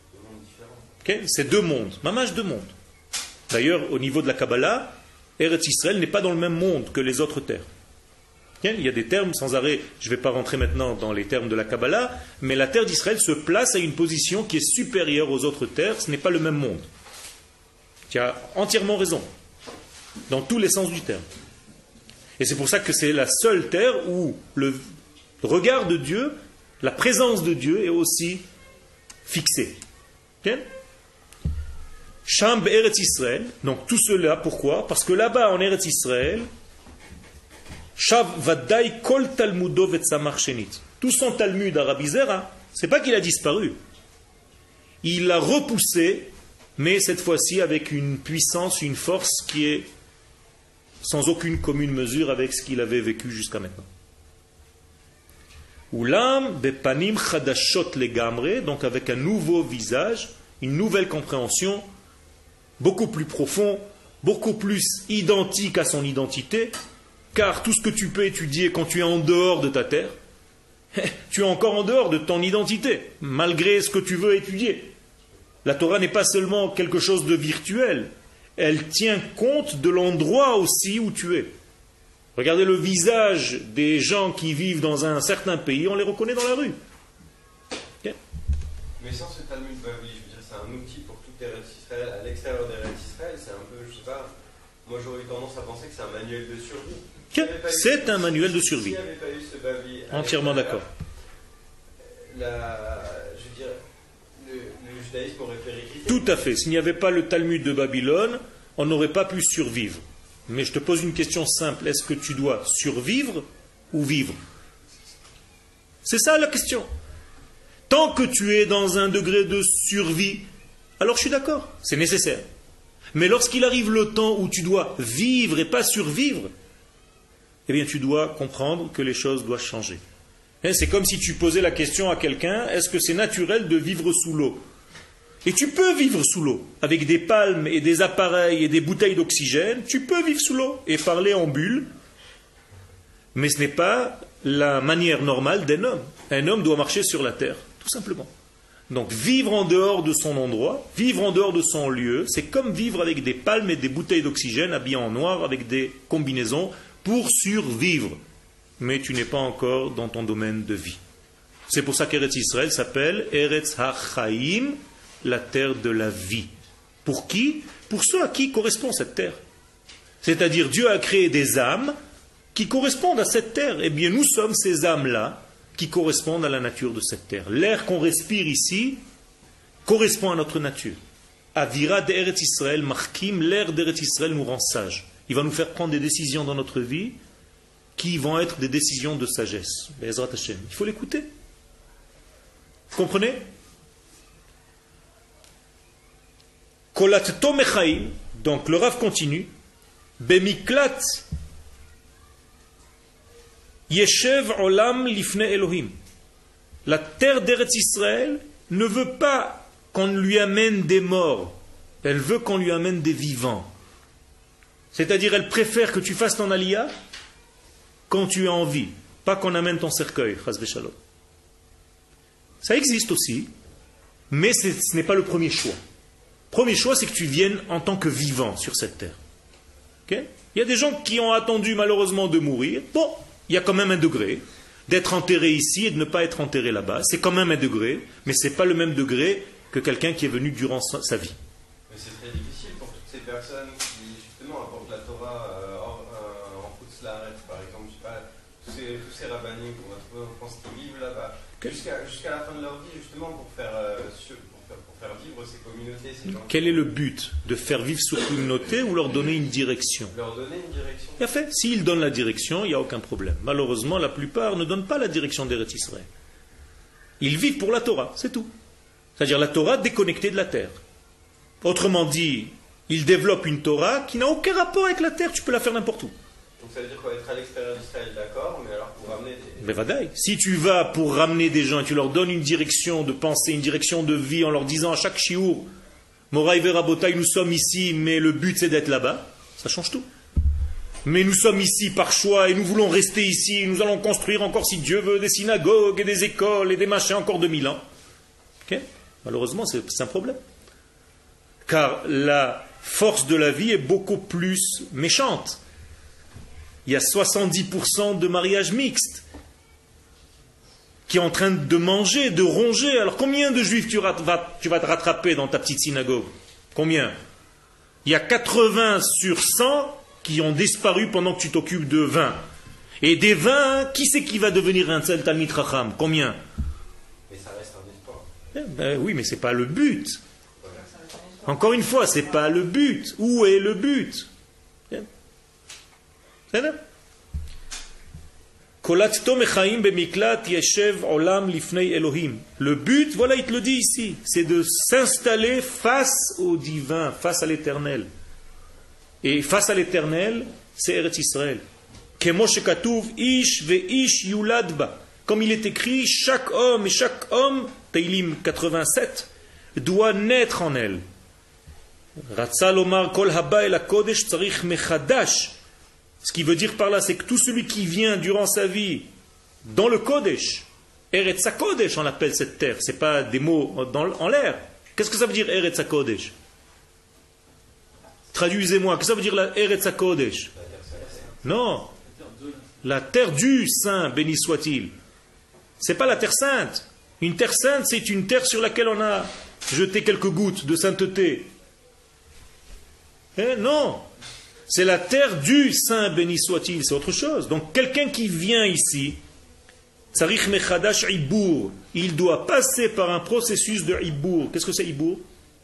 [SPEAKER 1] Okay? C'est 2 mondes, mamash 2 mondes. D'ailleurs, au niveau de la Kabbalah, Eretz Israël n'est pas dans le même monde que les autres terres. Okay? Il y a des termes sans arrêt, je ne vais pas rentrer maintenant dans les termes de la Kabbalah, mais la terre d'Israël se place à une position qui est supérieure aux autres terres, ce n'est pas le même monde. Tu as entièrement raison, dans tous les sens du terme. Et c'est pour ça que c'est la seule terre où le regard de Dieu, la présence de Dieu est aussi fixée. Okay? Sham Eretz Israël, donc tout cela, pourquoi? Parce que là-bas en Eretz Israël, Shav Vadai Kol Talmudo Vetsamar Shenit. Tout son Talmud à Rabbi Zera, c'est pas qu'il a disparu. Il l'a repoussé, mais cette fois-ci avec une puissance, une force qui est sans aucune commune mesure avec ce qu'il avait vécu jusqu'à maintenant. Ulam bepanim chadashot legamre, donc avec un nouveau visage, une nouvelle compréhension, beaucoup plus profond, beaucoup plus identique à son identité, car tout ce que tu peux étudier quand tu es en dehors de ta terre, tu es encore en dehors de ton identité, malgré ce que tu veux étudier. La Torah n'est pas seulement quelque chose de virtuel, elle tient compte de l'endroit aussi où tu es. Regardez le visage des gens qui vivent dans un certain pays, on les reconnaît dans la rue. Okay.
[SPEAKER 2] Mais sans ce Talmud Bavli, je veux dire, c'est un outil pour toute Eretz Israël. À l'extérieur d'Eretz Israël, c'est un peu, je sais pas, moi j'aurais eu tendance à penser que c'est un manuel de survie.
[SPEAKER 1] Okay. C'est un manuel de survie.
[SPEAKER 2] S'il n'y avait pas eu ce Bavli,
[SPEAKER 1] entièrement d'accord.
[SPEAKER 2] Je veux dire, le judaïsme aurait périclité.
[SPEAKER 1] Tout à fait. S'il n'y avait pas le Talmud de Babylone, on n'aurait pas pu survivre. Mais je te pose une question simple. Est-ce que tu dois survivre ou vivre? C'est ça la question. Tant que tu es dans un degré de survie, alors je suis d'accord, c'est nécessaire. Mais lorsqu'il arrive le temps où tu dois vivre et pas survivre, eh bien tu dois comprendre que les choses doivent changer. C'est comme si tu posais la question à quelqu'un, est-ce que c'est naturel de vivre sous l'eau? Et tu peux vivre sous l'eau, avec des palmes et des appareils et des bouteilles d'oxygène, tu peux vivre sous l'eau et parler en bulle, mais ce n'est pas la manière normale d'un homme. Un homme doit marcher sur la terre, tout simplement. Donc vivre en dehors de son endroit, vivre en dehors de son lieu, c'est comme vivre avec des palmes et des bouteilles d'oxygène habillées en noir, avec des combinaisons, pour survivre. Mais tu n'es pas encore dans ton domaine de vie. C'est pour ça qu'Eretz Israël s'appelle Eretz HaChaim, la terre de la vie. Pour qui? Pour ceux à qui correspond cette terre. C'est-à-dire Dieu a créé des âmes qui correspondent à cette terre. Eh bien, nous sommes ces âmes-là qui correspondent à la nature de cette terre. L'air qu'on respire ici correspond à notre nature. Avira d'Eretz Israël, Markim, l'air d'Eretz Israël nous rend sages. Il va nous faire prendre des décisions dans notre vie qui vont être des décisions de sagesse. Be'ezrat Hashem. Il faut l'écouter. Vous comprenez? Kolat Tomechaim, donc le Rav continue, Bemiklat Yeshev Olam Lifne Elohim. La terre d'Eretz Israël ne veut pas qu'on lui amène des morts, elle veut qu'on lui amène des vivants. C'est-à-dire, elle préfère que tu fasses ton aliyah quand tu es en vie, pas qu'on amène ton cercueil, chas v'shalom. Ça existe aussi, mais ce n'est pas le premier choix. Premier choix, c'est que tu viennes en tant que vivant sur cette terre. Okay? Il y a des gens qui ont attendu malheureusement de mourir. Bon, il y a quand même un degré d'être enterré ici et de ne pas être enterré là-bas. C'est quand même un degré, mais ce n'est pas le même degré que quelqu'un qui est venu durant sa vie.
[SPEAKER 2] Mais c'est très difficile pour toutes ces personnes qui justement apportent la Torah en Khutzlaret, par exemple. Je sais pas, tous ces rabbinim qu'on va trouver en France qui vivent là-bas, okay, jusqu'à la fin de leur vie, justement, pour faire vivre ces communautés. Ces gens.
[SPEAKER 1] Quel est le but? De faire vivre ces communautés ou leur donner une direction?
[SPEAKER 2] Leur donner une direction.
[SPEAKER 1] Bien fait. S'ils donnent la direction, il n'y a aucun problème. Malheureusement, la plupart ne donnent pas la direction d'Eretz Israël. Ils vivent pour la Torah, c'est tout. C'est-à-dire la Torah déconnectée de la terre. Autrement dit, ils développent une Torah qui n'a aucun rapport avec la terre, tu peux la faire n'importe où.
[SPEAKER 2] Donc ça veut dire qu'on va être à l'extérieur d'Israël, d'accord, mais alors pour ramener des...
[SPEAKER 1] Mais vadaï. Si tu vas pour ramener des gens et tu leur donnes une direction de pensée, une direction de vie, en leur disant à chaque chiour, Moraï Verabotaï, nous sommes ici, mais le but c'est d'être là-bas, ça change tout. Mais nous sommes ici par choix et nous voulons rester ici, nous allons construire encore, si Dieu veut, des synagogues et des écoles et des machins encore 2000 ans. Okay? Malheureusement, c'est un problème. Car la force de la vie est beaucoup plus méchante. Il y a 70% de mariages mixtes qui est en train de manger, de ronger. Alors combien de juifs tu vas te rattraper dans ta petite synagogue? Combien? Il y a 80 sur 100 qui ont disparu pendant que tu t'occupes de 20. Et des 20, qui c'est qui va devenir un tzel Talmid Chacham? Combien?
[SPEAKER 2] Mais ça reste un espoir.
[SPEAKER 1] Oui, mais ce n'est pas le but. Encore une fois, ce n'est pas le but. Où est le but? C'est là. Le but, voilà, il te le dit ici, c'est de s'installer face au divin, face à l'éternel. Et face à l'éternel, c'est Eretz Israël. Comme il est écrit, chaque homme et chaque homme, Teilim 87, doit naître en elle. Ce qui veut dire par là, c'est que tout celui qui vient durant sa vie dans le Kodesh, Eretz HaKodesh, on appelle cette terre, ce n'est pas des mots en l'air. Qu'est-ce que ça veut dire Eretz HaKodesh? Traduisez-moi, qu'est-ce que ça veut dire la Eretz HaKodesh? Non, la terre du Saint, béni soit-il. Ce n'est pas la terre sainte. Une terre sainte, c'est une terre sur laquelle on a jeté quelques gouttes de sainteté. Non, c'est la terre du Saint, béni soit-il, c'est autre chose. Donc quelqu'un qui vient ici, Tsarich Mechadash Ibour, il doit passer par un processus de Ibour. Qu'est-ce que c'est Ibour?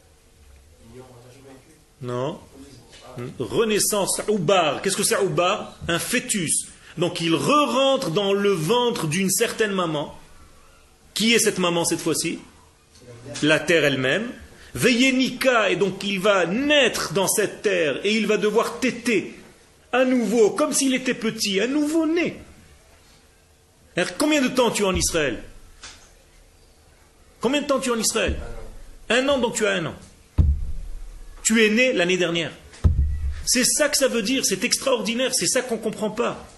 [SPEAKER 1] Non. Renaissance, Oubar. Qu'est-ce que c'est Oubar? Un fœtus. Donc il re-rentre dans le ventre d'une certaine maman. Qui est cette maman cette fois-ci? La terre elle-même. Veyenika, et donc il va naître dans cette terre et il va devoir téter à nouveau, comme s'il était petit, un nouveau-né. Combien de temps tu es en Israël? Combien de temps tu es en Israël? 1 an, donc tu as 1 an. Tu es né l'année dernière. C'est ça que ça veut dire, c'est extraordinaire, c'est ça qu'on ne comprend pas.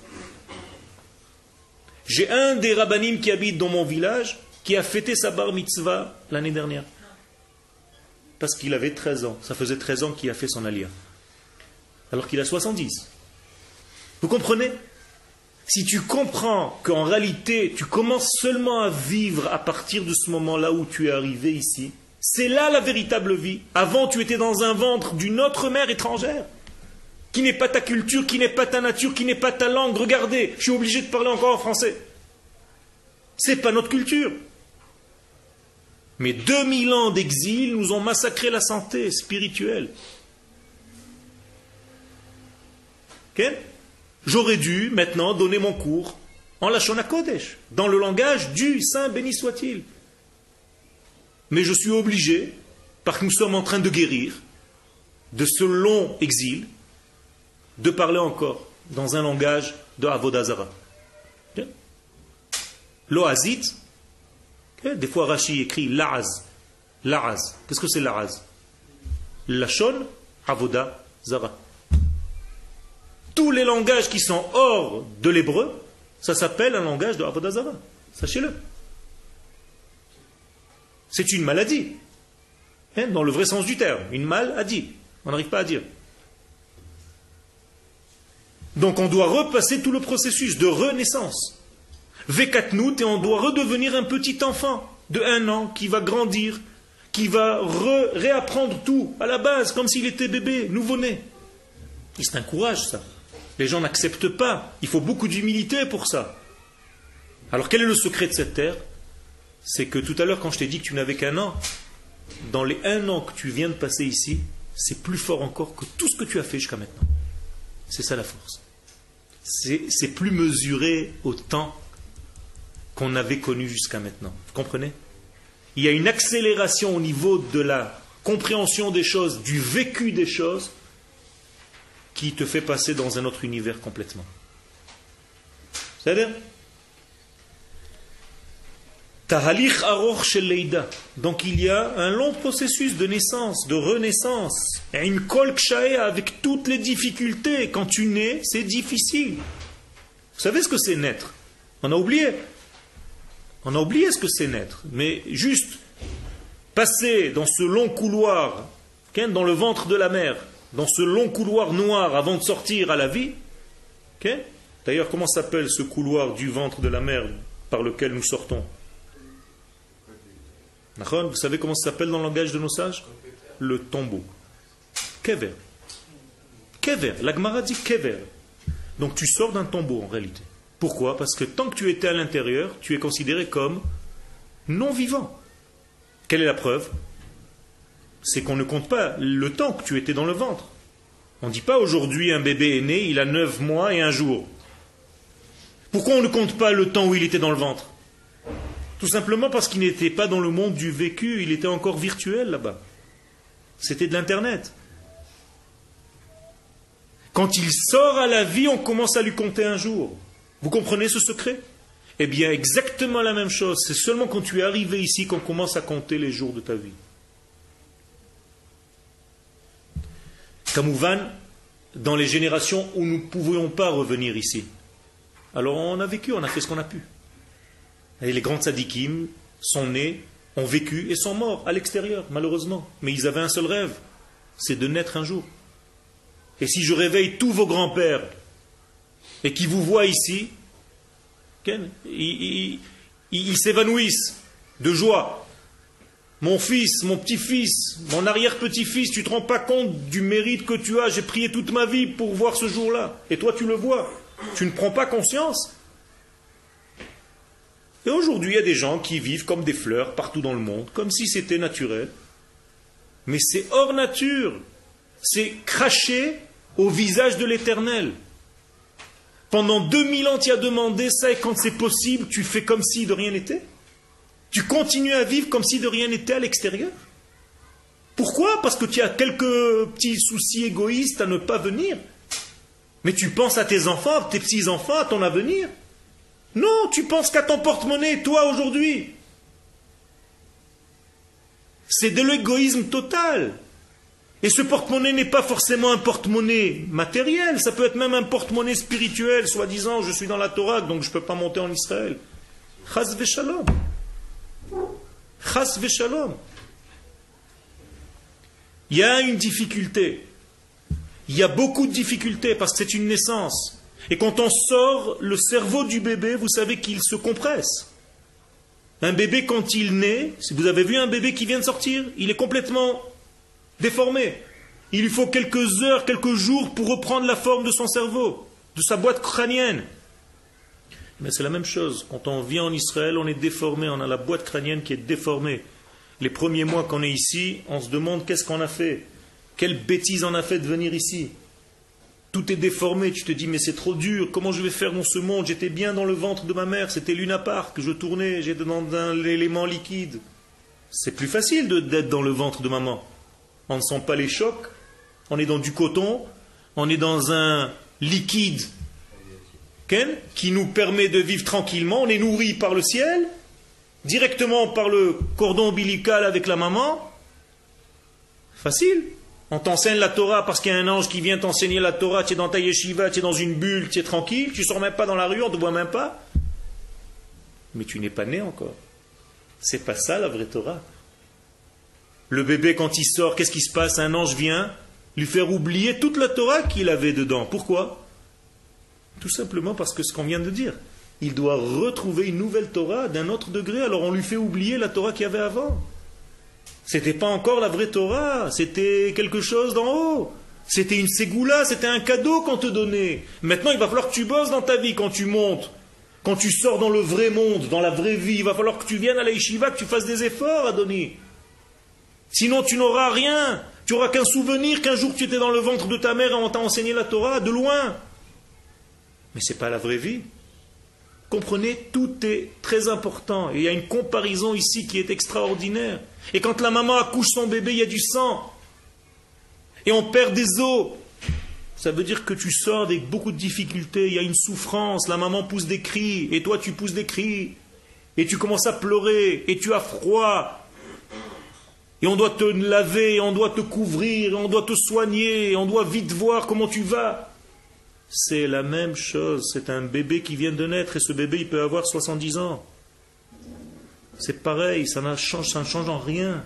[SPEAKER 1] J'ai un des rabbanim qui habite dans mon village qui a fêté sa bar mitzvah l'année dernière. Parce qu'il avait 13 ans. Ça faisait 13 ans qu'il a fait son aliyah. Alors qu'il a 70. Vous comprenez? Si tu comprends qu'en réalité, tu commences seulement à vivre à partir de ce moment-là où tu es arrivé ici, c'est là la véritable vie. Avant, tu étais dans un ventre d'une autre mère étrangère, qui n'est pas ta culture, qui n'est pas ta nature, qui n'est pas ta langue. Regardez, je suis obligé de parler encore en français. C'est pas notre culture. Mais 2000 ans d'exil nous ont massacré la santé spirituelle. Okay? J'aurais dû maintenant donner mon cours en Lashon HaKodesh, dans le langage du Saint béni soit-il. Mais je suis obligé, parce que nous sommes en train de guérir de ce long exil, de parler encore dans un langage de Avodah Zara. Okay? Loazit, okay? Des fois Rashi écrit La'az. La'az. Qu'est-ce que c'est La'az? Lashon Avodah Zara. Tous les langages qui sont hors de l'hébreu, ça s'appelle un langage de Avodah Zara. Sachez-le. C'est une maladie. Dans le vrai sens du terme. Une maladie. On n'arrive pas à dire. Donc on doit repasser tout le processus de renaissance. Vekatnout, et on doit redevenir un petit enfant de 1 an qui va grandir, qui va réapprendre tout à la base, comme s'il était bébé, nouveau-né. Et c'est un courage, ça. Les gens n'acceptent pas. Il faut beaucoup d'humilité pour ça. Alors quel est le secret de cette terre? C'est que tout à l'heure, quand je t'ai dit que tu n'avais qu'1 an, dans les 1 an que tu viens de passer ici, c'est plus fort encore que tout ce que tu as fait jusqu'à maintenant. C'est ça la force. C'est plus mesuré au temps qu'on avait connu jusqu'à maintenant. Vous comprenez? Il y a une accélération au niveau de la compréhension des choses, du vécu des choses, qui te fait passer dans un autre univers complètement. C'est-à-dire Tahalich aroch shel leida. Donc il y a un long processus de naissance, de renaissance. Et une kol kshaea, avec toutes les difficultés. Quand tu nais, c'est difficile. Vous savez ce que c'est naître? On a oublié. On a oublié ce que c'est naître. Mais juste passer dans ce long couloir, dans le ventre de la mère, dans ce long couloir noir avant de sortir à la vie. Okay? D'ailleurs, comment s'appelle ce couloir du ventre de la mer par lequel nous sortons? Vous savez comment ça s'appelle dans le langage de nos sages? Le tombeau. Kever. Kever. La Gemara dit Kever. Donc tu sors d'un tombeau en réalité. Pourquoi? Parce que tant que tu étais à l'intérieur, tu es considéré comme non vivant. Quelle est la preuve? C'est qu'on ne compte pas le temps que tu étais dans le ventre. On ne dit pas aujourd'hui un bébé est né, il a 9 mois et 1 jour. Pourquoi on ne compte pas le temps où il était dans le ventre? Tout simplement parce qu'il n'était pas dans le monde du vécu, il était encore virtuel là-bas. C'était de l'internet. Quand il sort à la vie, on commence à lui compter un jour. Vous comprenez ce secret? Eh bien, exactement la même chose. C'est seulement quand tu es arrivé ici qu'on commence à compter les jours de ta vie. Kamouvan, dans les générations où nous ne pouvions pas revenir ici. Alors on a vécu, on a fait ce qu'on a pu. Et les grands tzadikim sont nés, ont vécu et sont morts à l'extérieur, malheureusement. Mais ils avaient un seul rêve, c'est de naître un jour. Et si je réveille tous vos grands-pères et qu'ils vous voient ici, ils s'évanouissent de joie. Mon fils, mon petit-fils, mon arrière-petit-fils, tu ne te rends pas compte du mérite que tu as. J'ai prié toute ma vie pour voir ce jour-là. Et toi, tu le vois. Tu ne prends pas conscience. Et aujourd'hui, il y a des gens qui vivent comme des fleurs partout dans le monde, comme si c'était naturel. Mais c'est hors nature. C'est craché au visage de l'Éternel. Pendant 2000 ans, tu as demandé ça, et quand c'est possible, tu fais comme si de rien n'était. Tu continues à vivre comme si de rien n'était à l'extérieur. Pourquoi? Parce que tu as quelques petits soucis égoïstes à ne pas venir. Mais tu penses à tes enfants, à tes petits-enfants, à ton avenir. Non, tu penses qu'à ton porte-monnaie, toi, aujourd'hui. C'est de l'égoïsme total. Et ce porte-monnaie n'est pas forcément un porte-monnaie matériel, ça peut être même un porte-monnaie spirituel, soi-disant, je suis dans la Torah, donc je ne peux pas monter en Israël. Chas v'shalom. Chas v'shalom. Il y a une difficulté. Il y a beaucoup de difficultés parce que c'est une naissance. Et quand on sort, le cerveau du bébé, vous savez qu'il se compresse. Un bébé, quand il naît, si vous avez vu un bébé qui vient de sortir, il est complètement déformé. Il lui faut quelques heures, quelques jours pour reprendre la forme de son cerveau, de sa boîte crânienne. Mais c'est la même chose. Quand on vient en Israël, on est déformé, on a la boîte crânienne qui est déformée. Les premiers mois qu'on est ici, on se demande qu'est-ce qu'on a fait. Quelle bêtise on a fait de venir ici. Tout est déformé, tu te dis mais c'est trop dur, comment je vais faire dans ce monde? J'étais bien dans le ventre de ma mère, c'était Luna Park, je tournais, j'étais dans un élément liquide. C'est plus facile d'être dans le ventre de maman. On ne sent pas les chocs, on est dans du coton, on est dans un liquide qui nous permet de vivre tranquillement, on est nourri par le ciel, directement par le cordon ombilical avec la maman. Facile. On t'enseigne la Torah parce qu'il y a un ange qui vient t'enseigner la Torah, tu es dans ta yeshiva, tu es dans une bulle, tu es tranquille, tu ne sors même pas dans la rue, on ne te voit même pas. Mais tu n'es pas né encore. C'est pas ça la vraie Torah. Le bébé quand il sort, qu'est-ce qui se passe? Un ange vient lui faire oublier toute la Torah qu'il avait dedans. Pourquoi? Tout simplement parce que ce qu'on vient de dire. Il doit retrouver une nouvelle Torah d'un autre degré, alors on lui fait oublier la Torah qu'il y avait avant. C'était pas encore la vraie Torah, c'était quelque chose d'en haut. C'était une ségoula, c'était un cadeau qu'on te donnait. Maintenant, il va falloir que tu bosses dans ta vie quand tu montes. Quand tu sors dans le vrai monde, dans la vraie vie, il va falloir que tu viennes à la yeshiva, que tu fasses des efforts, Adoni. Sinon, tu n'auras rien. Tu n'auras qu'un souvenir qu'un jour tu étais dans le ventre de ta mère et on t'a enseigné la Torah de loin. Mais ce n'est pas la vraie vie. Comprenez, tout est très important. Et il y a une comparaison ici qui est extraordinaire. Et quand la maman accouche son bébé, il y a du sang. Et on perd des os. Ça veut dire que tu sors avec beaucoup de difficultés. Il y a une souffrance. La maman pousse des cris. Et toi, tu pousses des cris. Et tu commences à pleurer. Et tu as froid. Et on doit te laver. Et on doit te couvrir. Et on doit te soigner. Et on doit vite voir comment tu vas. C'est la même chose. C'est un bébé qui vient de naître. Et ce bébé, il peut avoir 70 ans. C'est pareil, ça ne change en rien.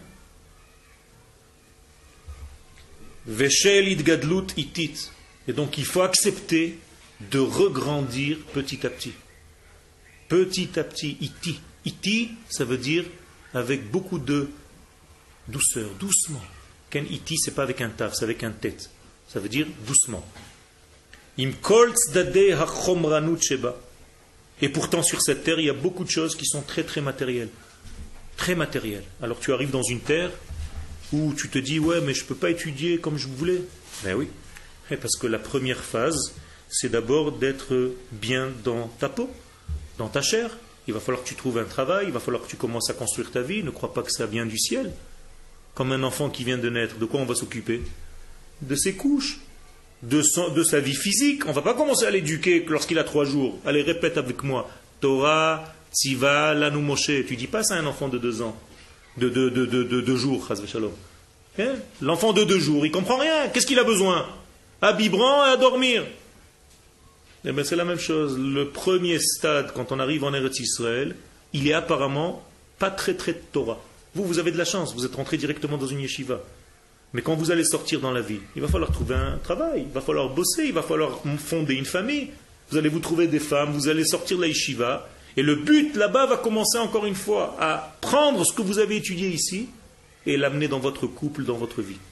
[SPEAKER 1] Veshel idgadlut itit. Et donc il faut accepter de regrandir petit à petit. Petit à petit, iti. Iti, ça veut dire avec beaucoup de douceur, doucement. Ken iti, c'est pas avec un taf, c'est avec un tête. Ça veut dire doucement. Imkol tzadeh hachomranut sheba. Et pourtant, sur cette terre, il y a beaucoup de choses qui sont très très matérielles. Très matérielles. Alors tu arrives dans une terre où tu te dis, ouais, mais je ne peux pas étudier comme je voulais. Ben oui. Parce que la première phase, c'est d'abord d'être bien dans ta peau, dans ta chair. Il va falloir que tu trouves un travail, il va falloir que tu commences à construire ta vie. Ne crois pas que ça vient du ciel. Comme un enfant qui vient de naître, de quoi on va s'occuper? De ses couches. De sa vie physique. On ne va pas commencer à l'éduquer lorsqu'il a 3 jours. Allez, répète avec moi. Torah, Tziva, Lanu Moshe. Tu dis pas ça à un enfant de 2 ans. De 2 jours, Chas v'Shalom. Hein? L'enfant de 2 jours, il comprend rien. Qu'est-ce qu'il a besoin? À biberon et à dormir. Eh bien, c'est la même chose. Le premier stade, quand on arrive en Eretz Israël, il est apparemment pas très très Torah. Vous avez de la chance. Vous êtes rentré directement dans une yeshiva. Mais quand vous allez sortir dans la vie, il va falloir trouver un travail, il va falloir bosser, il va falloir fonder une famille. Vous allez vous trouver des femmes, vous allez sortir de la yeshiva. Et le but là-bas va commencer encore une fois à prendre ce que vous avez étudié ici et l'amener dans votre couple, dans votre vie.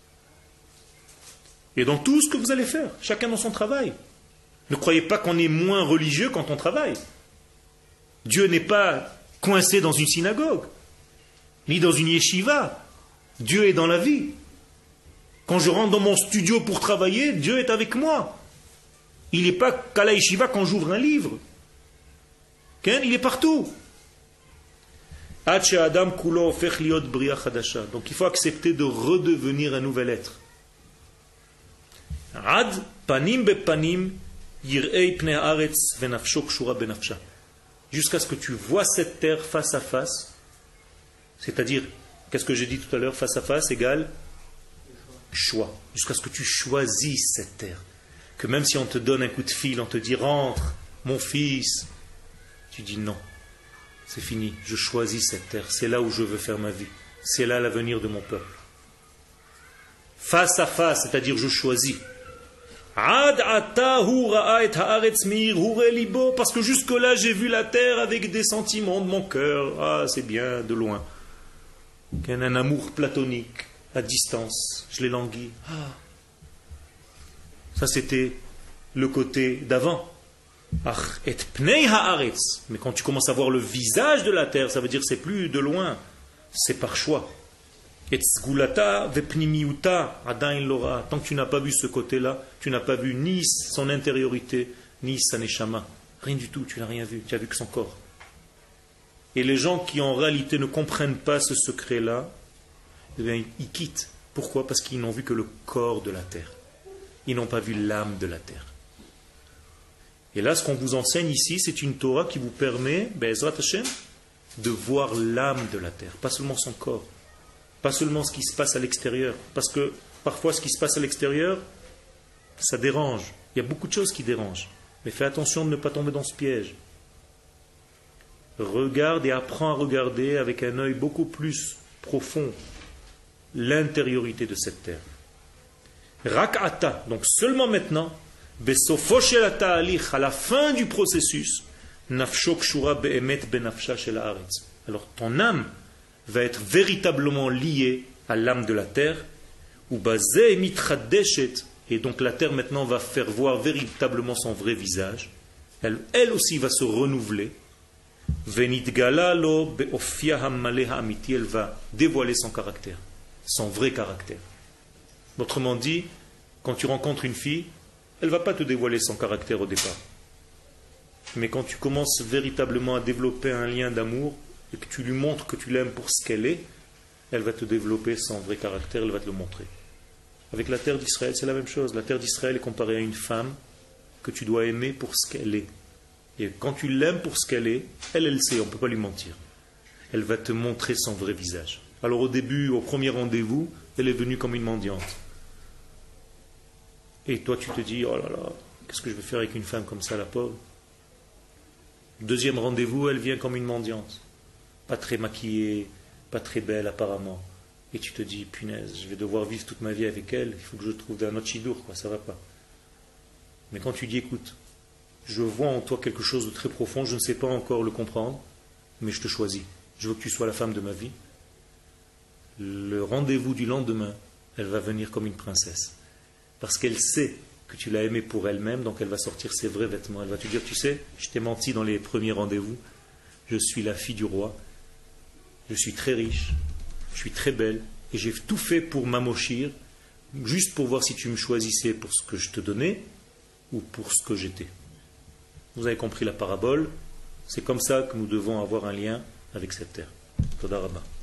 [SPEAKER 1] Et dans tout ce que vous allez faire, chacun dans son travail. Ne croyez pas qu'on est moins religieux quand on travaille. Dieu n'est pas coincé dans une synagogue, ni dans une yeshiva. Dieu est dans la vie. Quand je rentre dans mon studio pour travailler, Dieu est avec moi. Il n'est pas qu'à la yeshiva quand j'ouvre un livre. Il est partout. Donc il faut accepter de redevenir un nouvel être. Ad panim bepanim yirei pnei haaretz venafsho kshura benafsha. Jusqu'à ce que tu vois cette terre face à face. C'est-à-dire, qu'est-ce que j'ai dit tout à l'heure, face à face égale choix. Jusqu'à ce que tu choisisses cette terre. Que même si on te donne un coup de fil, on te dit rentre, mon fils, tu dis non, c'est fini, je choisis cette terre, c'est là où je veux faire ma vie, c'est là l'avenir de mon peuple. Face à face, c'est-à-dire je choisis. Parce que jusque-là j'ai vu la terre avec des sentiments de mon cœur. Ah, c'est bien, de loin. Un amour platonique, à distance, je les languis. Ah. Ça c'était le côté d'avant. Mais quand tu commences à voir le visage de la terre, ça veut dire que c'est plus de loin, c'est par choix. Tant que tu n'as pas vu ce côté-là, tu n'as pas vu ni son intériorité, ni sa neshama. Rien du tout, tu n'as rien vu, tu n'as vu que son corps. Et les gens qui en réalité ne comprennent pas ce secret-là, eh bien, ils quittent. Pourquoi? Parce qu'ils n'ont vu que le corps de la terre. Ils n'ont pas vu l'âme de la terre. Et là, ce qu'on vous enseigne ici, c'est une Torah qui vous permet, Be'ezrat Hashem, de voir l'âme de la terre, pas seulement son corps, pas seulement ce qui se passe à l'extérieur. Parce que parfois, ce qui se passe à l'extérieur, ça dérange. Il y a beaucoup de choses qui dérangent. Mais fais attention de ne pas tomber dans ce piège. Regarde et apprends à regarder avec un œil beaucoup plus profond l'intériorité de cette terre. Rak'ata, donc seulement maintenant, à la fin du processus, alors ton âme va être véritablement liée à l'âme de la terre, et donc la terre maintenant va faire voir véritablement son vrai visage. Elle aussi va se renouveler. Elle va dévoiler son caractère, son vrai caractère. Autrement dit, quand tu rencontres une fille, elle ne va pas te dévoiler son caractère au départ. Mais quand tu commences véritablement à développer un lien d'amour et que tu lui montres que tu l'aimes pour ce qu'elle est, elle va te développer son vrai caractère, elle va te le montrer. Avec la terre d'Israël, c'est la même chose. La terre d'Israël est comparée à une femme que tu dois aimer pour ce qu'elle est. Et quand tu l'aimes pour ce qu'elle est, elle sait, on ne peut pas lui mentir. Elle va te montrer son vrai visage. Alors au début, au premier rendez-vous, elle est venue comme une mendiante. Et toi, tu te dis, oh là là, qu'est-ce que je vais faire avec une femme comme ça, la pauvre? Deuxième rendez-vous, elle vient comme une mendiante. Pas très maquillée, pas très belle apparemment. Et tu te dis, punaise, je vais devoir vivre toute ma vie avec elle, il faut que je trouve un autre chidour, quoi, ça va pas. Mais quand tu dis, écoute, je vois en toi quelque chose de très profond, je ne sais pas encore le comprendre, mais je te choisis. Je veux que tu sois la femme de ma vie. Le rendez-vous du lendemain, elle va venir comme une princesse. Parce qu'elle sait que tu l'as aimée pour elle-même, donc elle va sortir ses vrais vêtements. Elle va te dire, tu sais, je t'ai menti dans les premiers rendez-vous, je suis la fille du roi, je suis très riche, je suis très belle, et j'ai tout fait pour m'amochir, juste pour voir si tu me choisissais pour ce que je te donnais, ou pour ce que j'étais. Vous avez compris la parabole, c'est comme ça que nous devons avoir un lien avec cette terre. Toda Rabba.